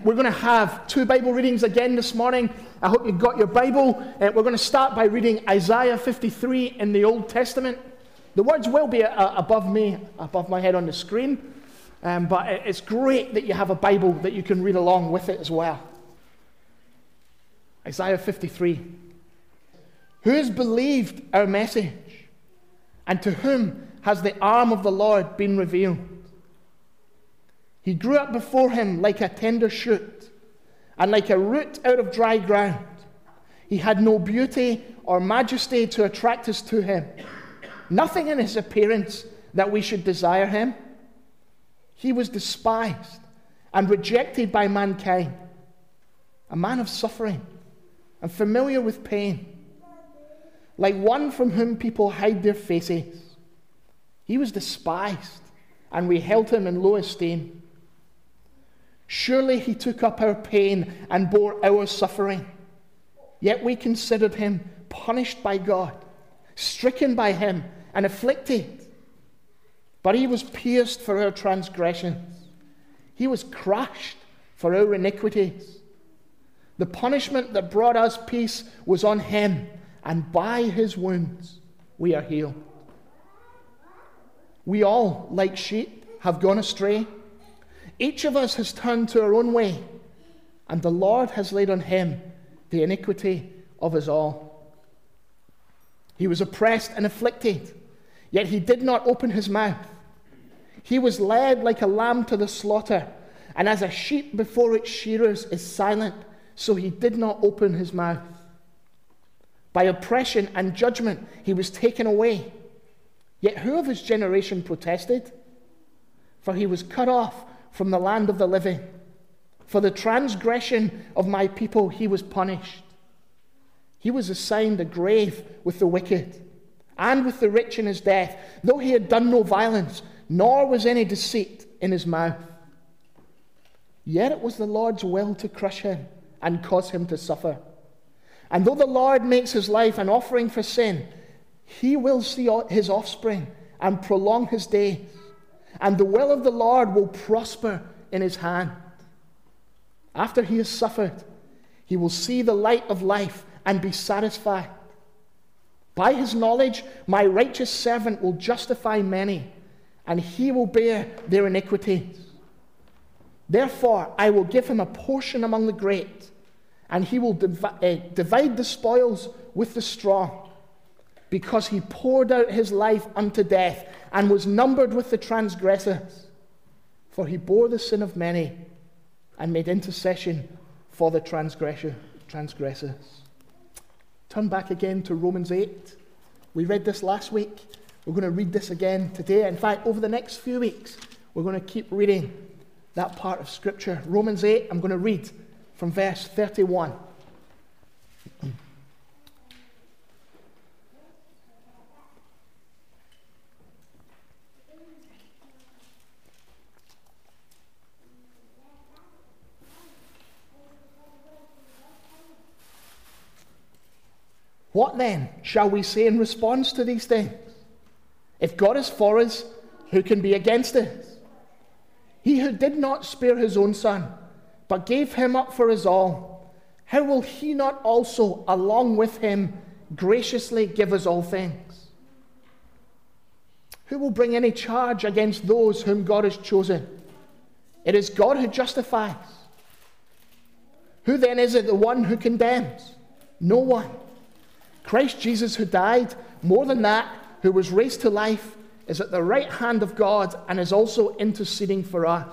we're going to have 2 Bible readings again this morning. I hope you've got your Bible. We're going to start by reading Isaiah 53 in the Old Testament. The words will be above my head on the screen, but it's great that you have a Bible that you can read along with it as well. Isaiah 53. Who has believed our message? And to whom has the arm of the Lord been revealed? He grew up before him like a tender shoot, and like a root out of dry ground. He had no beauty or majesty to attract us to him, nothing in his appearance that we should desire him. He was despised and rejected by mankind, a man of suffering and familiar with pain, like one from whom people hide their faces. He was despised, and we held him in low esteem. Surely he took up our pain and bore our suffering. Yet we considered him punished by God, stricken by him, and afflicted. But he was pierced for our transgressions. He was crushed for our iniquities. The punishment that brought us peace was on him, and by his wounds we are healed. We all, like sheep, have gone astray. Each of us has turned to our own way, and the Lord has laid on him the iniquity of us all. He was oppressed and afflicted, yet he did not open his mouth. He was led like a lamb to the slaughter, and as a sheep before its shearers is silent, so he did not open his mouth. By oppression and judgment he was taken away. Yet who of his generation protested? For he was cut off from the land of the living. For the transgression of my people he was punished. He was assigned a grave with the wicked, and with the rich in his death, though he had done no violence, nor was any deceit in his mouth. Yet it was the Lord's will to crush him and cause him to suffer. And though the Lord makes his life an offering for sin, he will see his offspring and prolong his days. And the will of the Lord will prosper in his hand. After he has suffered, he will see the light of life and be satisfied. By his knowledge, my righteous servant will justify many, and he will bear their iniquities. Therefore, I will give him a portion among the great, and he will divide the spoils with the strong, because he poured out his life unto death and was numbered with the transgressors. For he bore the sin of many and made intercession for the transgressors. Turn back again to Romans 8. We read this last week. We're going to read this again today. In fact, over the next few weeks, we're going to keep reading that part of Scripture. Romans 8, I'm going to read from verse 31. What then shall we say in response to these things? If God is for us, who can be against us? He who did not spare his own son, but gave him up for us all, how will he not also, along with him, graciously give us all things? Who will bring any charge against those whom God has chosen? It is God who justifies. Who then is it, the one who condemns? No one. Christ Jesus, who died, more than that, who was raised to life, is at the right hand of God and is also interceding for us.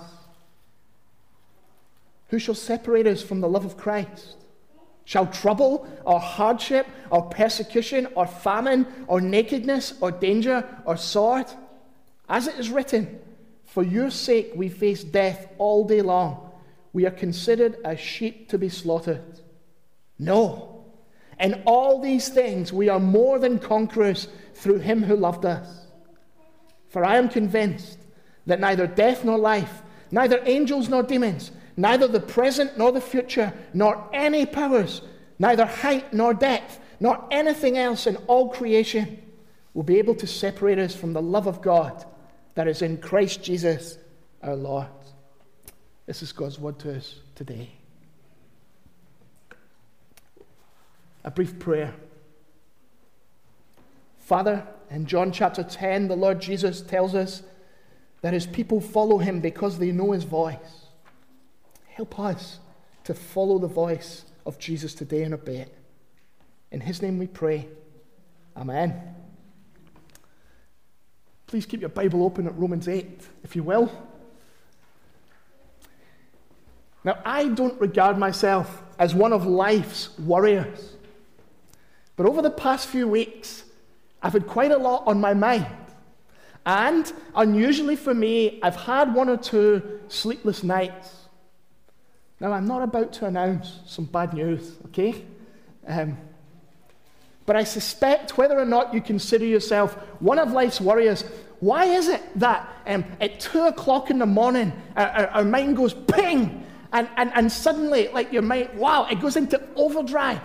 Who shall separate us from the love of Christ? Shall trouble, or hardship, or persecution, or famine, or nakedness, or danger, or sword? As it is written, for your sake we face death all day long. We are considered as sheep to be slaughtered. No. In all these things we are more than conquerors through him who loved us. For I am convinced that neither death nor life, neither angels nor demons, neither the present nor the future, nor any powers, neither height nor depth, nor anything else in all creation will be able to separate us from the love of God that is in Christ Jesus our Lord. This is God's word to us today. A brief prayer. Father, in John chapter 10, the Lord Jesus tells us that his people follow him because they know his voice. Help us to follow the voice of Jesus today and obey it. In his name we pray. Amen. Please keep your Bible open at Romans 8, if you will. Now, I don't regard myself as one of life's warriors. But over the past few weeks, I've had quite a lot on my mind. And unusually for me, I've had 1 or 2 sleepless nights. Now, I'm not about to announce some bad news, okay? But I suspect whether or not you consider yourself one of life's warriors, why is it that at 2 o'clock in the morning, our mind goes ping, and suddenly, like your mind, wow, it goes into overdrive?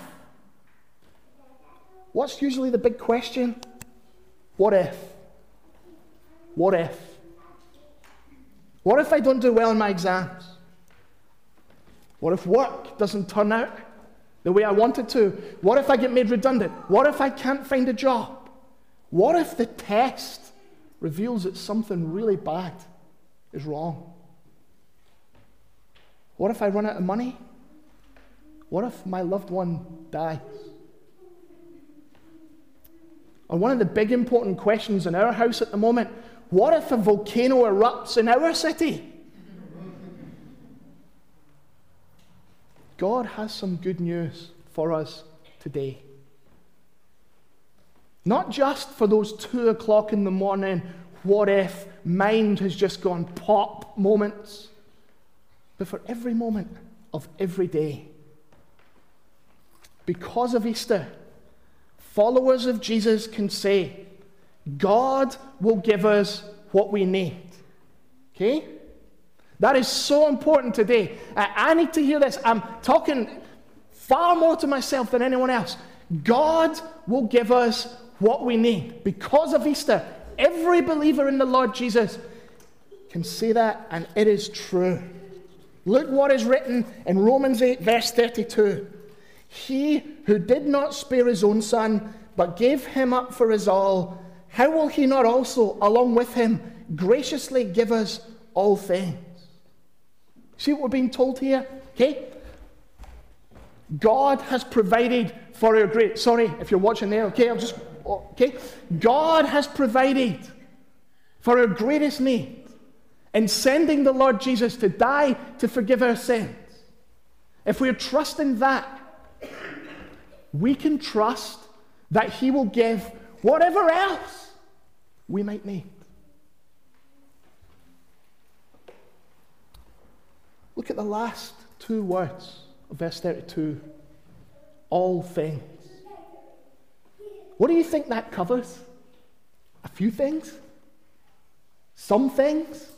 What's usually the big question? What if? What if? What if I don't do well in my exams? What if work doesn't turn out the way I want it to? What if I get made redundant? What if I can't find a job? What if the test reveals that something really bad is wrong? What if I run out of money? What if my loved one dies? Or one of the big important questions in our house at the moment, what if a volcano erupts in our city? God has some good news for us today. Not just for those 2 o'clock in the morning, what if, mind has just gone pop moments, but for every moment of every day. Because of Easter, followers of Jesus can say, God will give us what we need. Okay? That is so important today. I need to hear this. I'm talking far more to myself than anyone else. God will give us what we need. Because of Easter, every believer in the Lord Jesus can say that, and it is true. Look what is written in Romans 8, verse 32. He who did not spare his own son, but gave him up for us all, how will he not also, along with him, graciously give us all things? See what we're being told here? Okay? God has provided for our great... Sorry, if you're watching there, okay? Okay? God has provided for our greatest need in sending the Lord Jesus to die to forgive our sins. If we're trusting that, we can trust that he will give whatever else we might need. Look at the last 2 words of verse 32. All things. What do you think that covers? A few things? Some things?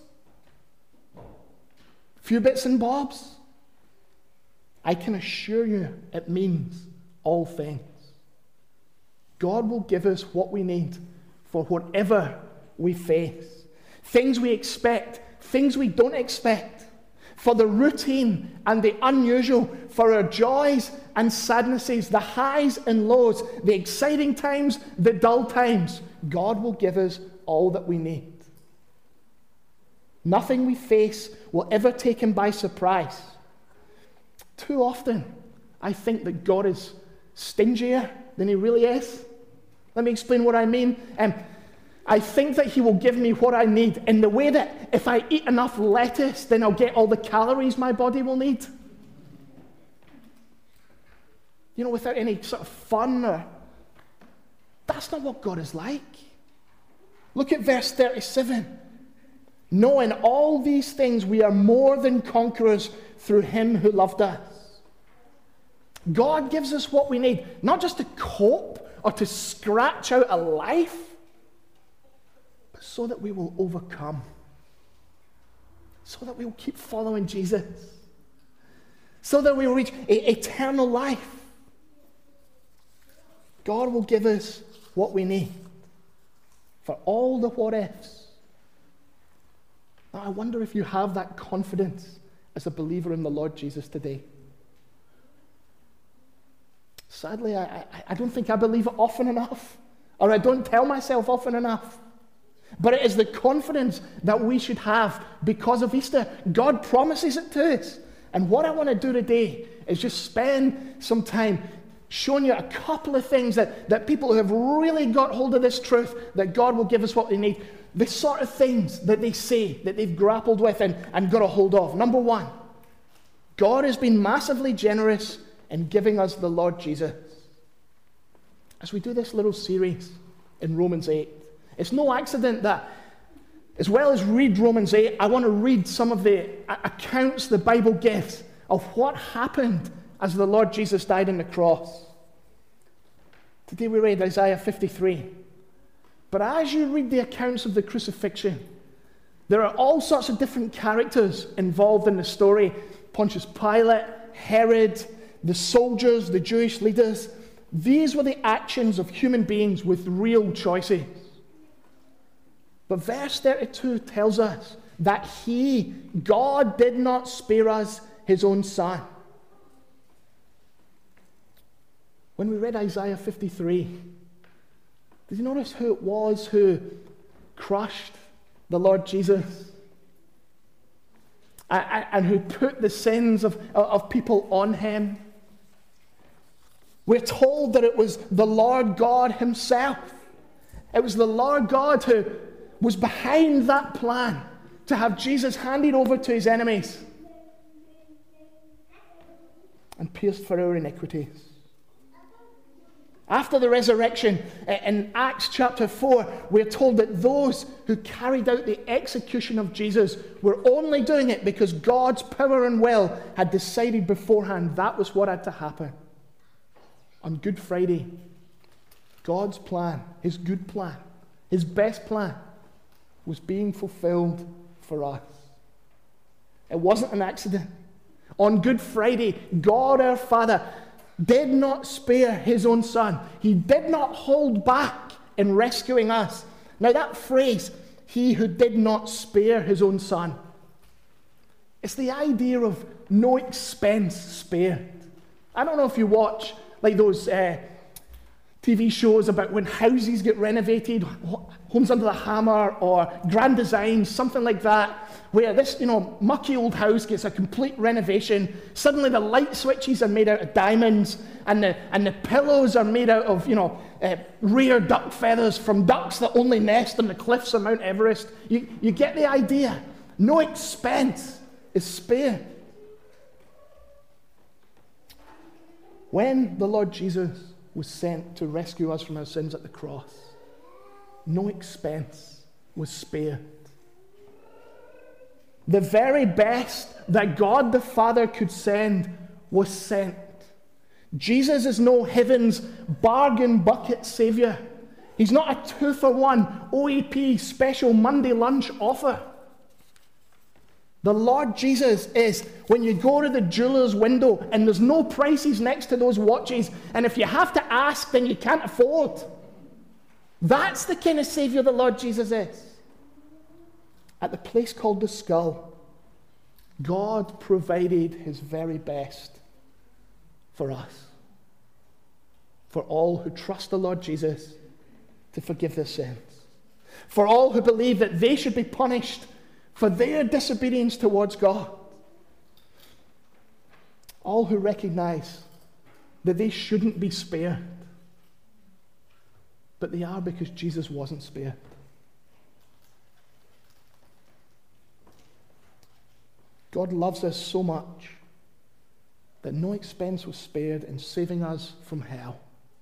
A few bits and bobs? I can assure you it means all things. God will give us what we need for whatever we face. Things we expect, things we don't expect. For the routine and the unusual, for our joys and sadnesses, the highs and lows, the exciting times, the dull times, God will give us all that we need. Nothing we face will ever take him by surprise. Too often, I think that God is stingier than he really is. Let me explain what I mean. I think that he will give me what I need in the way that if I eat enough lettuce, then I'll get all the calories my body will need. You know, without any sort of fun. That's not what God is like. Look at verse 37. Knowing all these things, we are more than conquerors through him who loved us. God gives us what we need, not just to cope or to scratch out a life, but so that we will overcome, so that we will keep following Jesus, so that we will reach eternal life. God will give us what we need for all the what ifs. Now, I wonder if you have that confidence as a believer in the Lord Jesus today? Sadly, I don't think I believe it often enough, or I don't tell myself often enough. But it is the confidence that we should have because of Easter. God promises it to us. And what I want to do today is just spend some time showing you a couple of things that people who have really got hold of this truth, that God will give us what they need, the sort of things that they say, that they've grappled with and got a hold of. Number one, God has been massively generous in giving us the Lord Jesus. As we do this little series in Romans 8, it's no accident that, as well as read Romans 8, I want to read some of the accounts the Bible gives of what happened as the Lord Jesus died on the cross. Today we read Isaiah 53. But as you read the accounts of the crucifixion, there are all sorts of different characters involved in the story. Pontius Pilate, Herod, the soldiers, the Jewish leaders. These were the actions of human beings with real choices. But verse 32 tells us that God did not spare us his own Son. When we read Isaiah 53, did you notice who it was who crushed the Lord Jesus? And who put the sins of people on him? We're told that it was the Lord God himself. It was the Lord God who was behind that plan to have Jesus handed over to his enemies and pierced for our iniquities. After the resurrection, in Acts chapter 4, we're told that those who carried out the execution of Jesus were only doing it because God's power and will had decided beforehand that was what had to happen. On Good Friday, God's plan, his good plan, his best plan, was being fulfilled for us. It wasn't an accident. On Good Friday, God our Father did not spare his own Son. He did not hold back in rescuing us. Now that phrase, he who did not spare his own Son, it's the idea of no expense spared. I don't know if you watch like those TV shows about when houses get renovated, Homes Under the Hammer or Grand Design, something like that, where this, mucky old house gets a complete renovation. Suddenly the light switches are made out of diamonds, and the pillows are made out of, rare duck feathers from ducks that only nest on the cliffs of Mount Everest. You get the idea. No expense is spared. When the Lord Jesus was sent to rescue us from our sins at the cross, no expense was spared. The very best that God the Father could send was sent. Jesus is no heaven's bargain bucket Saviour. He's not a 2-for-1 OEP special Monday lunch offer. The Lord Jesus is when you go to the jeweler's window and there's no prices next to those watches, and if you have to ask, then you can't afford. That's the kind of Saviour the Lord Jesus is. At the place called the skull, God provided his very best for us, for all who trust the Lord Jesus to forgive their sins, for all who believe that they should be punished for their disobedience towards God, all who recognize that they shouldn't be spared, but they are because Jesus wasn't spared. God loves us so much that no expense was spared in saving us from hell.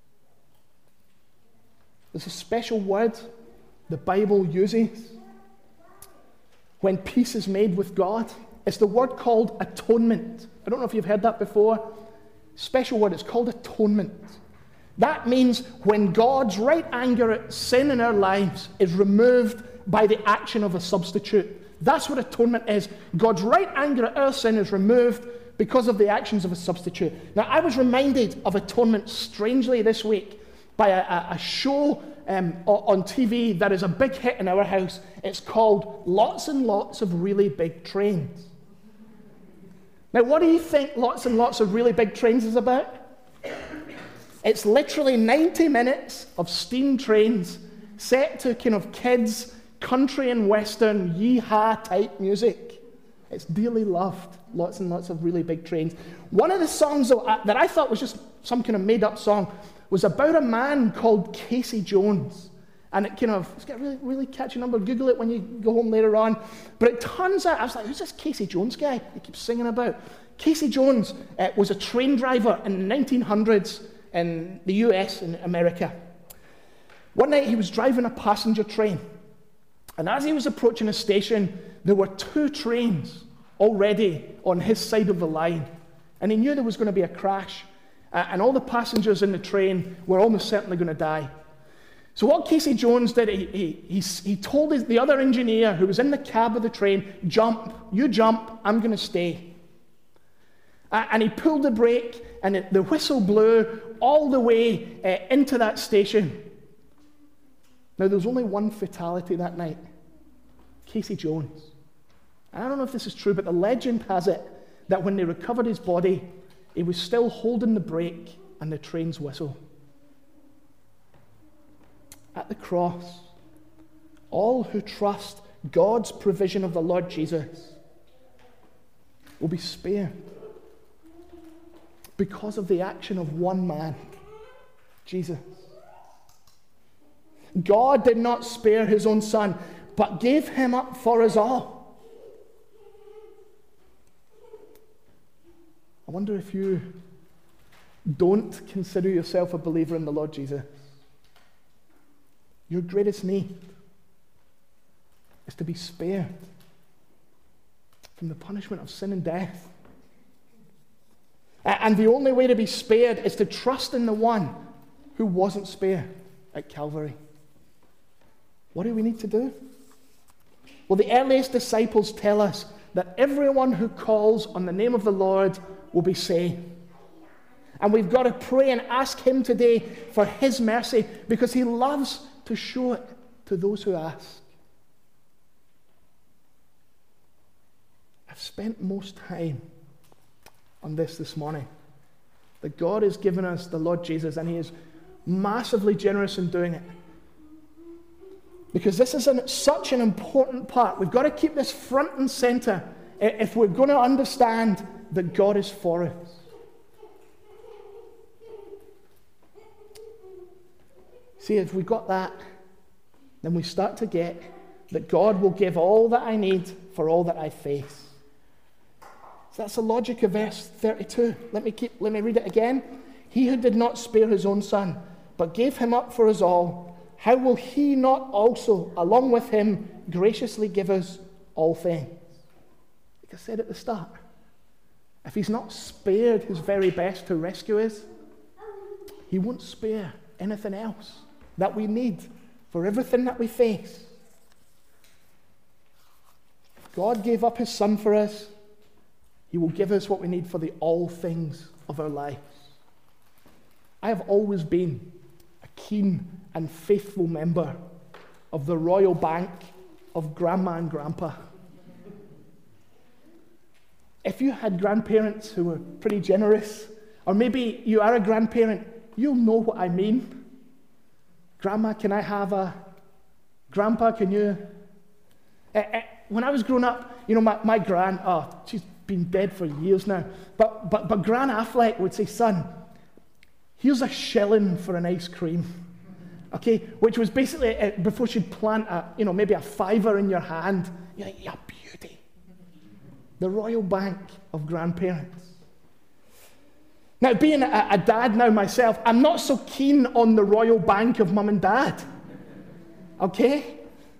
There's a special word the Bible uses when peace is made with God. It's the word called atonement. I don't know if you've heard that before. Special word, it's called atonement. That means when God's right anger at sin in our lives is removed by the action of a substitute. That's what atonement is. God's right anger at our sin is removed because of the actions of a substitute. Now, I was reminded of atonement strangely this week by a show on TV that is a big hit in our house. It's called Lots and Lots of Really Big Trains. Now, what do you think lots and lots of really big trains is about? It's literally 90 minutes of steam trains set to kind of kids' country and western yee-haw type music. It's dearly loved. Lots and lots of really big trains. One of the songs that I thought was just some kind of made-up song was about a man called Casey Jones. And it's got a really, really catchy number. Google it when you go home later on. But it turns out, I was like, who's this Casey Jones guy he keeps singing about? Casey Jones was a train driver in the 1900s in the US and America. One night he was driving a passenger train. And as he was approaching a station, there were 2 trains already on his side of the line. And he knew there was going to be a crash. And all the passengers in the train were almost certainly going to die. So what Casey Jones did, he told the other engineer who was in the cab of the train, jump, you jump, I'm going to stay. And he pulled the brake, and the whistle blew all the way into that station. Now, there was only one fatality that night, Casey Jones. And I don't know if this is true, but the legend has it that when they recovered his body, he was still holding the brake and the train's whistle. At the cross, all who trust God's provision of the Lord Jesus will be spared because of the action of one man, Jesus. God did not spare his own son, but gave him up for us all. I wonder if you don't consider yourself a believer in the Lord Jesus. Your greatest need is to be spared from the punishment of sin and death. And the only way to be spared is to trust in the one who wasn't spared at Calvary. What do we need to do? Well, the earliest disciples tell us that everyone who calls on the name of the Lord will be saved. And we've got to pray and ask him today for his mercy, because he loves to show it to those who ask. I've spent most time on this morning, that God has given us the Lord Jesus, and he is massively generous in doing it. Because this is such an important part. We've got to keep this front and center if we're going to understand that God is for us. See, if we got that, then we start to get that God will give all that I need for all that I face. So that's the logic of verse 32. Let me read it again. He who did not spare his own son, but gave him up for us all, how will he not also, along with him, graciously give us all things? Like I said at the start, if he's not spared his very best to rescue us, he won't spare anything else that we need for everything that we face. If God gave up his son for us, he will give us what we need for the all things of our lives. I have always been a keen and faithful member of the Royal Bank of Grandma and Grandpa. If you had grandparents who were pretty generous, or maybe you are a grandparent, you'll know what I mean. Grandma, can I have a? Grandpa, can you? When I was growing up, my gran, she's been dead for years now, but Gran Affleck would say, son, here's a shilling for an ice cream. Okay, which was basically before she'd plant maybe a fiver in your hand. You're like, you're a beauty. The Royal Bank of grandparents. Now, being a dad now myself, I'm not so keen on the Royal Bank of mum and dad. Okay?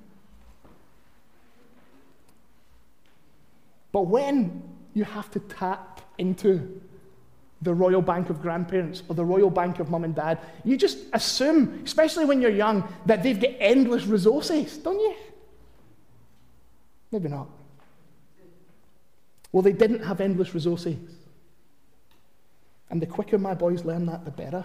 But when you have to tap into the Royal Bank of grandparents or the Royal Bank of mum and dad, you just assume, especially when you're young, that they've got endless resources, don't you? Maybe not. Well, they didn't have endless resources. And the quicker my boys learn that, the better.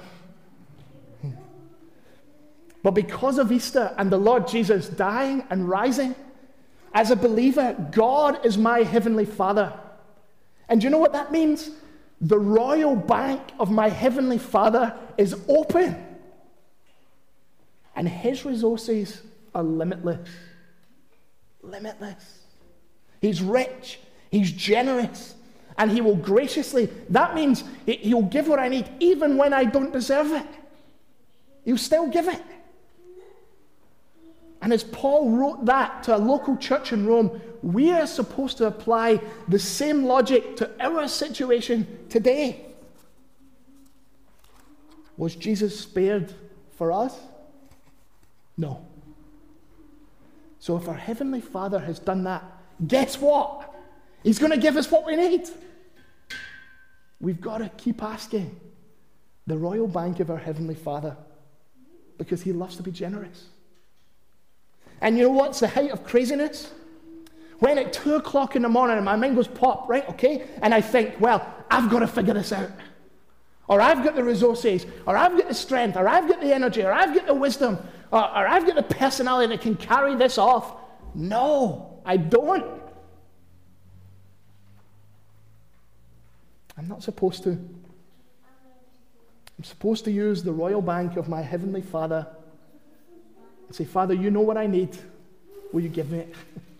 But because of Easter and the Lord Jesus dying and rising, as a believer, God is my heavenly Father. And do you know what that means? The royal bank of my heavenly Father is open. And his resources are limitless. Limitless. He's rich. He's generous. And he will graciously, that means he'll give what I need even when I don't deserve it. He'll still give it. And as Paul wrote that to a local church in Rome, we are supposed to apply the same logic to our situation today. Was Jesus spared for us? No. So if our Heavenly Father has done that, guess what? He's going to give us what we need. We've got to keep asking the royal bank of our Heavenly Father, because he loves to be generous. And you know what's the height of craziness? When at 2 o'clock in the morning my mind goes pop, right, okay? And I think, well, I've got to figure this out. Or I've got the resources, or I've got the strength, or I've got the energy, or I've got the wisdom, or I've got the personality that can carry this off. No, I don't. I'm not supposed to. I'm supposed to use the royal bank of my Heavenly Father and say, Father, you know what I need. Will you give me it?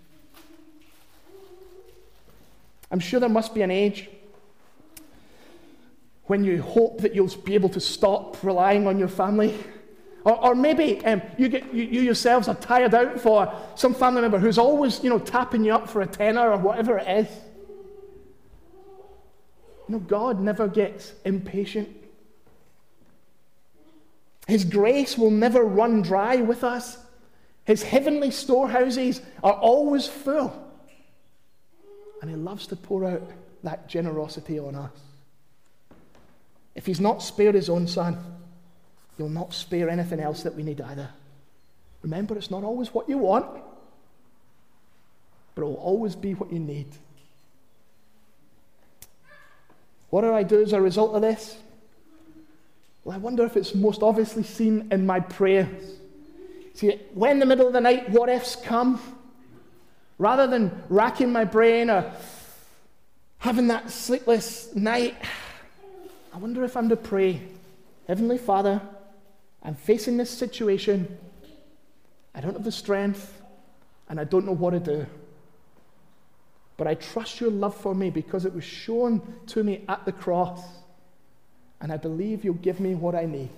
I'm sure there must be an age when you hope that you'll be able to stop relying on your family. Or maybe you yourselves are tired out for some family member who's always, tapping you up for a tenner or whatever it is. God never gets impatient. His grace will never run dry with us. His heavenly storehouses are always full. And he loves to pour out that generosity on us. If he's not spared his own son, he'll not spare anything else that we need either. Remember, it's not always what you want, but it will always be what you need. What do I do as a result of this? Well, I wonder if it's most obviously seen in my prayers. See, when in the middle of the night what ifs come, rather than racking my brain or having that sleepless night, I wonder if I'm to pray, Heavenly Father, I'm facing this situation. I don't have the strength, and I don't know what to do. But I trust your love for me because it was shown to me at the cross. And I believe you'll give me what I need.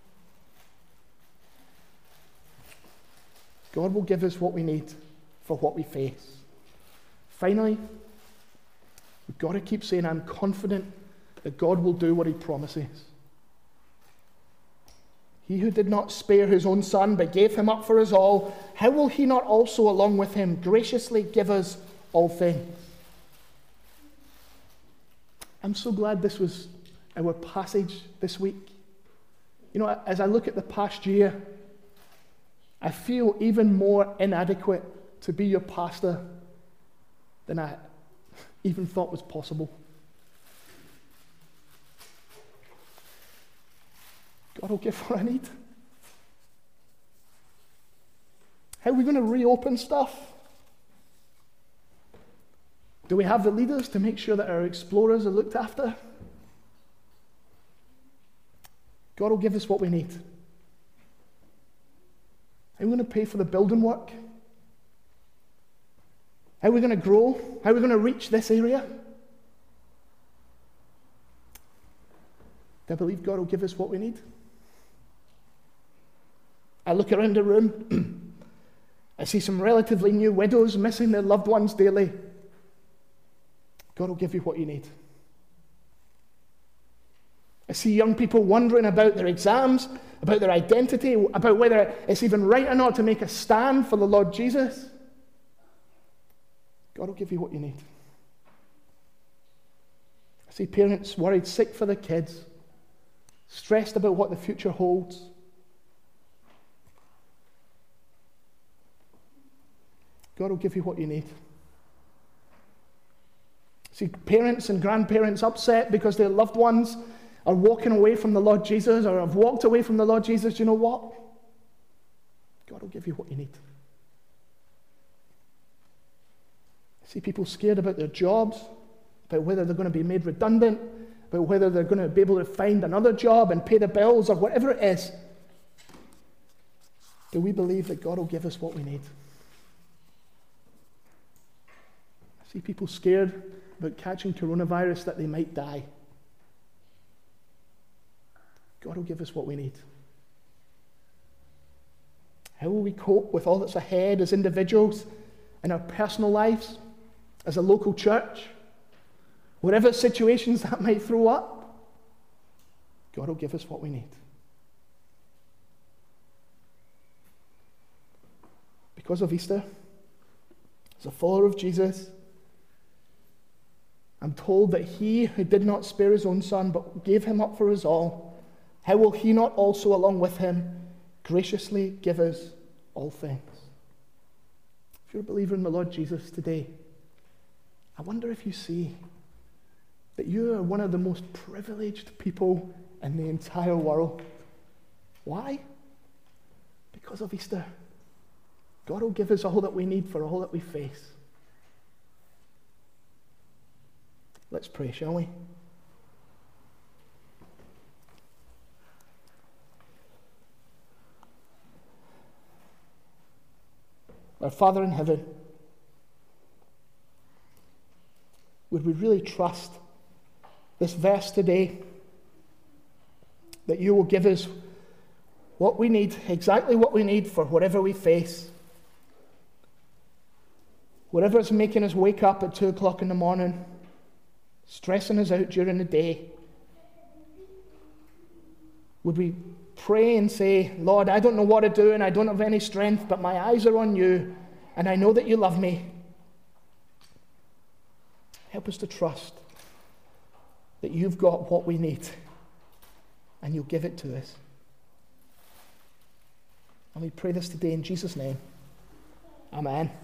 God will give us what we need for what we face. Finally, we've got to keep saying, I'm confident that God will do what he promises. He who did not spare his own son, but gave him up for us all, how will he not also, along with him, graciously give us all things? I'm so glad this was our passage this week. As I look at the past year, I feel even more inadequate to be your pastor than I even thought was possible. God will give what I need. How are we going to reopen stuff? Do we have the leaders to make sure that our explorers are looked after? God will give us what we need. How are we going to pay for the building work? How are we going to grow? How are we going to reach this area? Do I believe God will give us what we need? I look around the room. I see some relatively new widows missing their loved ones daily. God will give you what you need. I see young people wondering about their exams, about their identity, about whether it's even right or not to make a stand for the Lord Jesus. God will give you what you need. I see parents worried sick for their kids, stressed about what the future holds. God will give you what you need. See parents and grandparents upset because their loved ones are walking away from the Lord Jesus or have walked away from the Lord Jesus. Do you know what? God will give you what you need. I see people scared about their jobs, about whether they're going to be made redundant, about whether they're going to be able to find another job and pay the bills or whatever it is, do we believe that God will give us what we need? I see people scared about catching coronavirus, that they might die. God will give us what we need. How will we cope with all that's ahead as individuals, in our personal lives, as a local church? Whatever situations that might throw up, God will give us what we need. Because of Easter, as a follower of Jesus, I'm told that he who did not spare his own son, but gave him up for us all, how will he not also, along with him, graciously give us all things? If you're a believer in the Lord Jesus today, I wonder if you see that you are one of the most privileged people in the entire world. Why? Because of Easter. God will give us all that we need for all that we face. Let's pray, shall we? Our Father in heaven, would we really trust this verse today, that you will give us what we need, exactly what we need for whatever we face. Whatever is making us wake up at 2 o'clock in the morning, stressing us out during the day, would we pray and say, Lord, I don't know what to do and I don't have any strength, but my eyes are on you and I know that you love me. Help us to trust that you've got what we need and you'll give it to us. And we pray this today in Jesus' name. Amen.